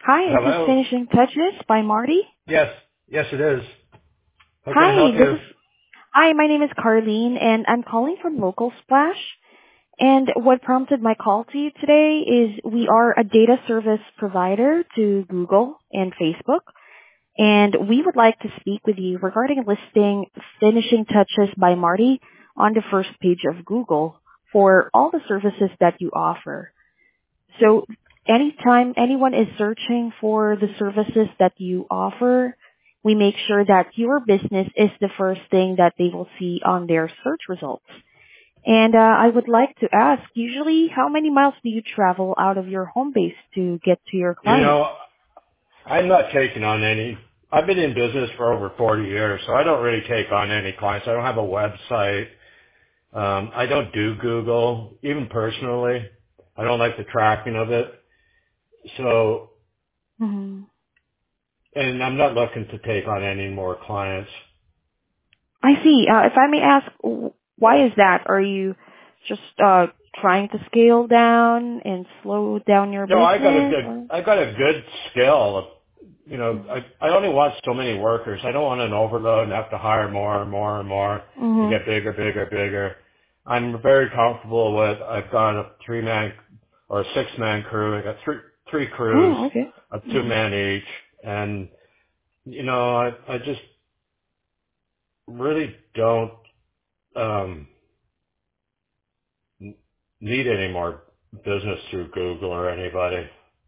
Hi, is this Hello? Finishing Touches by Marty? Yes. Yes, it is. How can I Hi, help you? my name is Carlene and I'm calling from Local Splash. And what prompted my call to you today is we are a data service provider to Google and Facebook. And we would like to speak with you regarding listing Finishing Touches by Marty on the first page of Google for all the services that you offer. So anytime anyone is searching for the services that you offer, we make sure that your business is the first thing that they will see on their search results. And I would like to ask, usually how many miles do you travel out of your home base to get to your You clients? know, I'm not taking on any. I've been in business for over 40 years, so I don't really take on any clients. I don't have a website. I don't do Google, even personally. I don't like the tracking of it. So, Hmm. and I'm not looking to take on any more clients. I see. If I may ask, why is that? Are you just trying to scale down and slow down your No, business? Or? I got a good skill of, I only want so many workers. I don't want an overload and have to hire more and more and more to Mm-hmm. get bigger, bigger, bigger. I'm very comfortable with, I've got a 3-man or a 6-man crew. I got three crews Oh, okay. of Mm-hmm. 2 men each. And, I just really don't, um, need any more business through Google or anybody.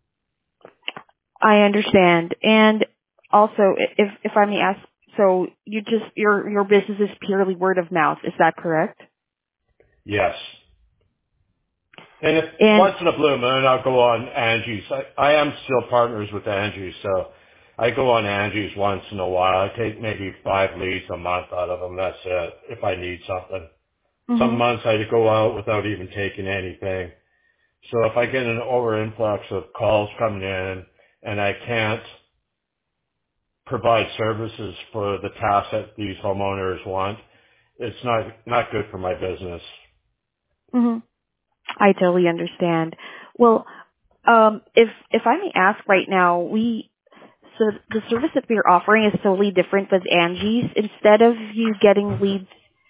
I understand. And also, if I may ask, so you just your business is purely word of mouth, is that correct? Yes. And if And once in a blue moon, I'll go on Angie's. I am still partners with Angie's, so I go on Angie's once in a while. I take maybe 5 leads a month out of them. That's it. If I need something. Some mhm. months I go out without even taking anything. So if I get an over influx of calls coming in and I can't provide services for the tasks that these homeowners want, it's not good for my business. Mhm. I totally understand. Well, if I may ask right now, so the service that we're offering is totally different with Angie's. Instead of you getting leads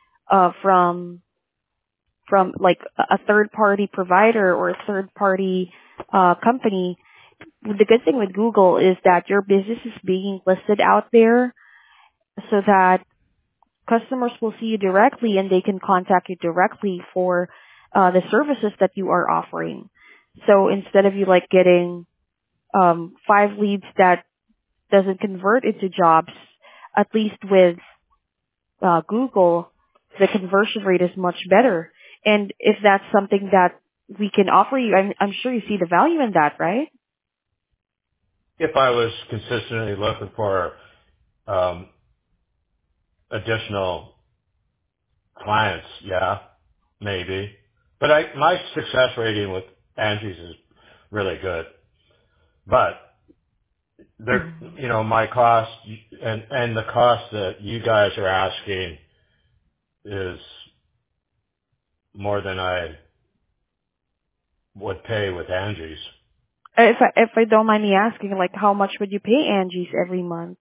from like a third party provider or a third party company, the good thing with Google is that your business is being listed out there so that customers will see you directly and they can contact you directly for the services that you are offering. So instead of you like getting 5 leads that doesn't convert into jobs, at least with Google, the conversion rate is much better. And if that's something that we can offer you, I'm sure you see the value in that, right? If I was consistently looking for um, additional clients, yeah, maybe. But my success rating with Angie's is really good. But Mhm. my cost and the cost that you guys are asking is more than I would pay with Angie's. If I don't mind me asking, like how much would you pay Angie's every month?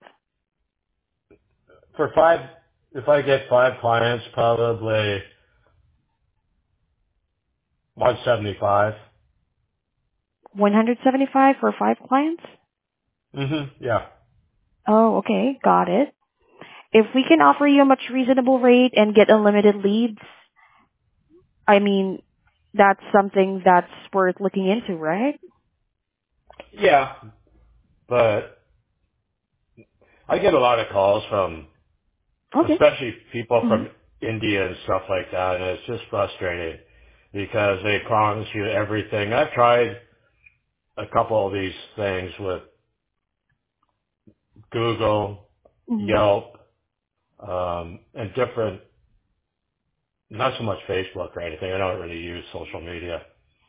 For if I get 5 clients, probably 175. 175 for 5 clients? Yeah. Oh, okay, got it. If we can offer you a much reasonable rate and get unlimited leads, I mean, that's something that's worth looking into, right? Yeah. But I get a lot of calls from Okay. especially people Hmm. from India and stuff like that, and it's just frustrating because they promise you everything. I've tried a couple of these things with Google, Hmm. Yelp, and different, not so much Facebook or anything. I don't really use social media,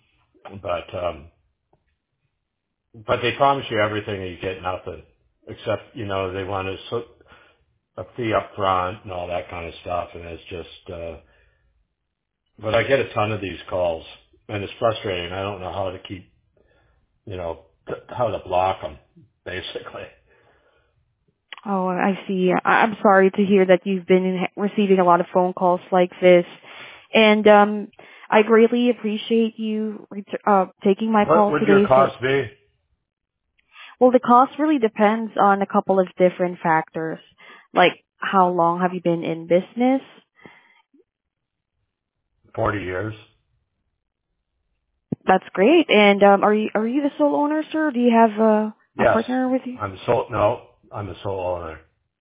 but they promise you everything and you get nothing except, they want a fee up front and all that kind of stuff. And it's just, but I get a ton of these calls and it's frustrating. I don't know how to keep, how to block them, basically. Oh, I see. I'm sorry to hear that you've been receiving a lot of phone calls like this. And I greatly appreciate you taking my What call would your today. So, cost be? well, the cost really depends on a couple of different factors, like how long have you been in business? 40 years. That's great. And are you the sole owner, sir? Or do you have a Yes. partner with you? I'm the sole owner.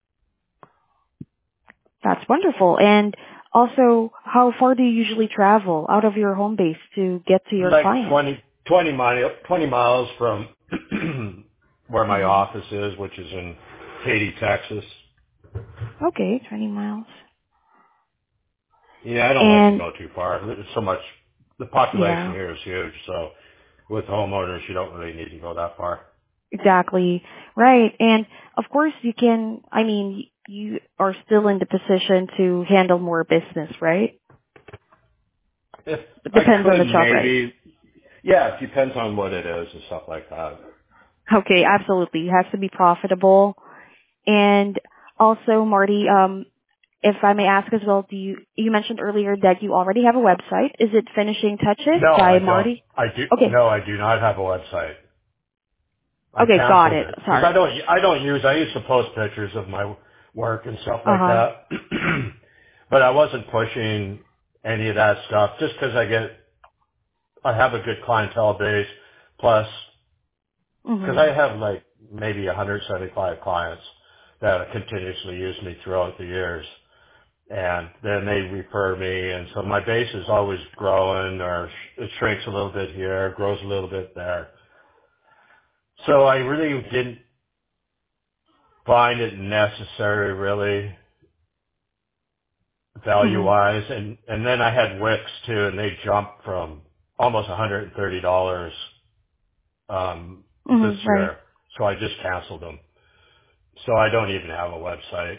That's wonderful. And also, how far do you usually travel out of your home base to get to your Like clients? 20 miles from where my Hmm. office is, which is in Katy, Texas. Okay, 20 miles. Yeah, I don't like to And go too far. There's so much, the population yeah, here is huge, so with homeowners, you don't really need to go that far. exactly. Right. And of course you can, I mean, you are still in the position to handle more business, right? If It I depends on the could, job, right? maybe, yeah, it depends on what it is and stuff like that. Okay, absolutely. It has to be profitable. And also, Marty, if I may ask as well, you mentioned earlier that you already have a website. Is it Finishing Touches No, by I don't. Marty? Okay. No, I do not have a website. I Okay, got canceled it. it because Sorry. I used to post pictures of my work and stuff like Uh-huh. that, but I wasn't pushing any of that stuff just because I have a good clientele base, plus because Mhm. I have like maybe 175 clients that continuously use me throughout the years, and then they refer me, and so my base is always growing, or it shrinks a little bit here, grows a little bit there. So I really didn't find it necessary, really, Mhm. value-wise. And then I had Wix too, and they jumped from almost $130 this Mhm. Right. year. So I just canceled them. So I don't even have a website.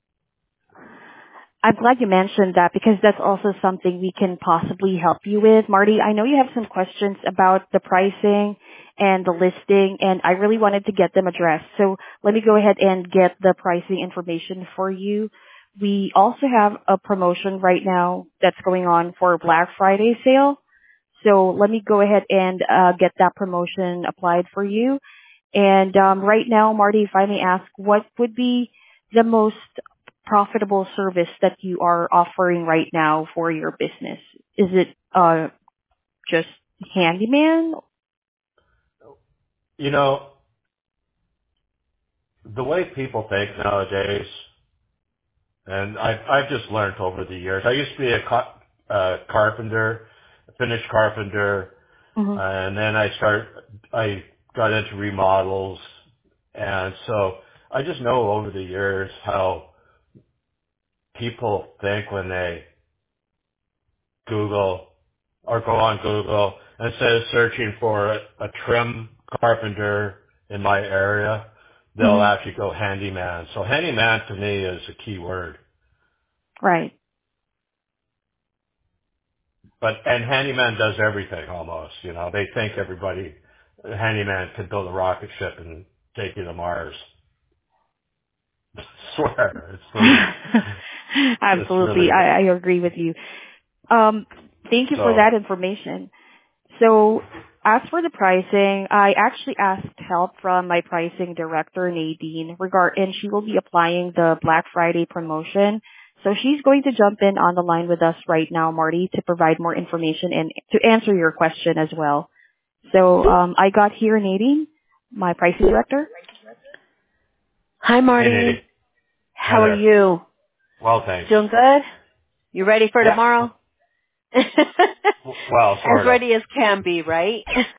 I'm glad you mentioned that because that's also something we can possibly help you with. Marty, I know you have some questions about the pricing and the listing, and I really wanted to get them addressed. So let me go ahead and get the pricing information for you. We also have a promotion right now that's going on for Black Friday sale. So let me go ahead and get that promotion applied for you. And right now, Marty, if I may ask, what would be the most profitable service that you are offering right now for your business? Is it just handyman? You know, the way people think nowadays, and I've just learned over the years. I used to be a carpenter, a finished carpenter, Hmm. and then I got into remodels, and so I just know over the years how people think when they Google or go on Google, instead of searching for a trim carpenter in my area, they'll Hmm. actually go handyman. So handyman to me is a key word. Right. And handyman does everything almost, you know. They think a handyman could build a rocket ship and take you to Mars. Swear, it's Absolutely. really, I agree with you. Um, Thank you for so that information. So as for the pricing, I actually asked help from my pricing director, Nadine, and she will be applying the Black Friday promotion. So she's going to jump in on the line with us right now, Marty, to provide more information and to answer your question as well. So I got here Nadine, my pricing director. Hi, hey Nady, Marty. hi How are there. you? Well, thanks. Doing good? You ready for Yeah, tomorrow? well, As sort of. ready as can be, right?